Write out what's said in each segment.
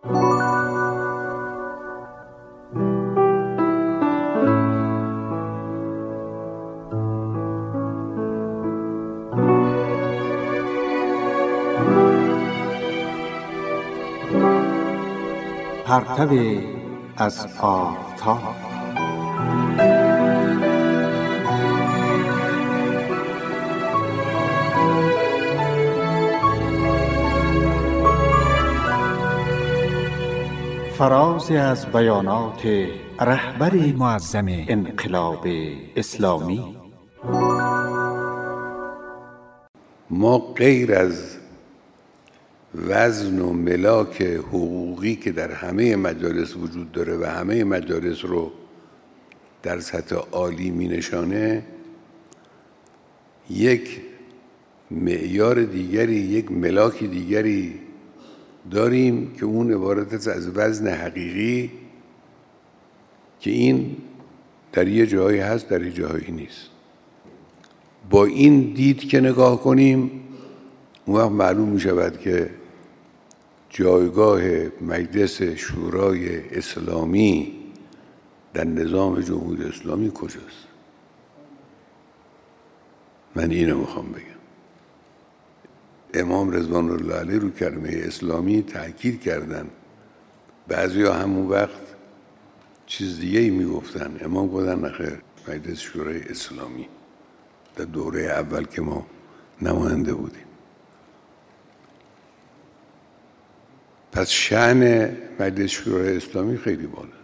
پرتو از آفتاب. فرازی از بیانات رهبر معظم انقلاب اسلامی. ما غیر از وزن و ملاک حقوقی که در همه مجالس وجود داره و همه مجالس رو در سطح عالی می نشانه، یک معیار دیگری، یک ملاک دیگری داریم که اون عبارت است از وزن حقیقی، که این در یه جایی هست، در یه جایی نیست. با این دید که نگاه کنیم، اون وقت معلوم می شود که جایگاه مجلس شورای اسلامی در نظام جمهوری اسلامی کجاست. من اینو میخوام بگم. امام رضوان الله علیه رو کلمه اسلامی تأکید کردن. بعضیا همون وقت چیز دیگه ای میگفتن. امام گفتن نخیر، مجلس شورای اسلامی. در دوره اول که ما نماینده بودیم. پس شأن مجلس شورای اسلامی خیلی بالاست.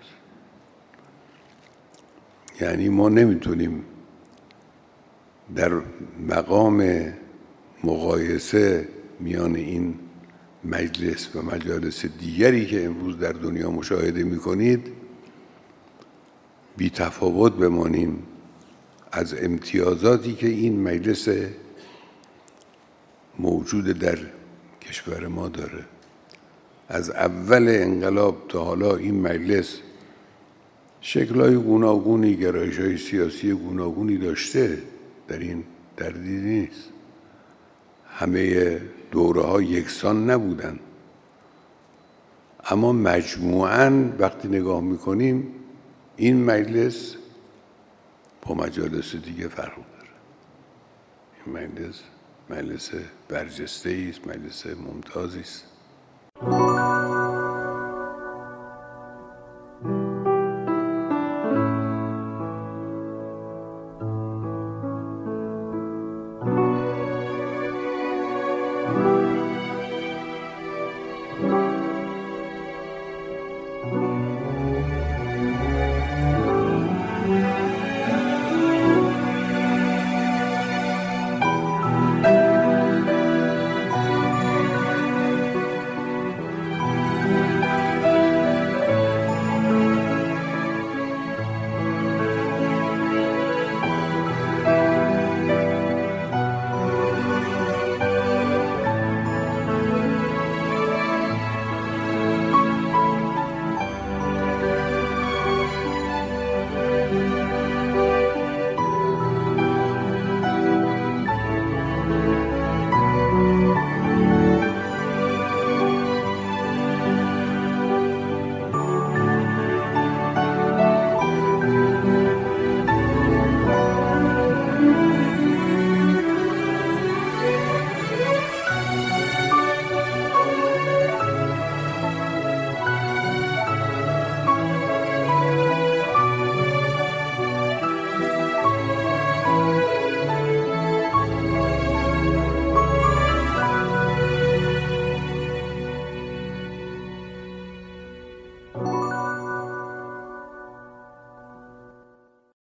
یعنی ما نمیتونیم در مقام مقایسه میان این مجلس و مجالس دیگری که امروز در دنیا مشاهده میکنید بی تفاوت بمانیم از امتیازاتی که این مجلس موجود در کشور ما داره. از اول انقلاب تا حالا این مجلس شکل‌های گوناگونی، گرایش‌های سیاسی گوناگونی داشته، در این تردیدی نیست. همه دوره‌ها یکسان نبودن، اما مجموعاً وقتی نگاه می‌کنیم این مجلس با مجالس دیگه فرق داره. این مجلس برجسته‌ای است، مجلس ممتازی است.